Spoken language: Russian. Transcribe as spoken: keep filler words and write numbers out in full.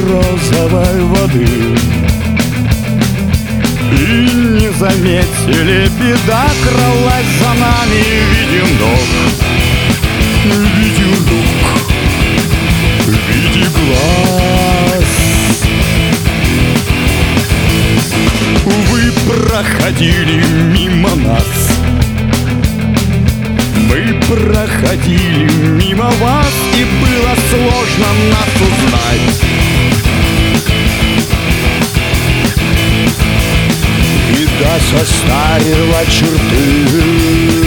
розовой воды. И не заметили, беда кралась за нами. Видим ног, видим рук, видим глаз. Вы проходили мимо нас, мы проходили мимо вас, и было сложно нас узнать. Беда состарила черты,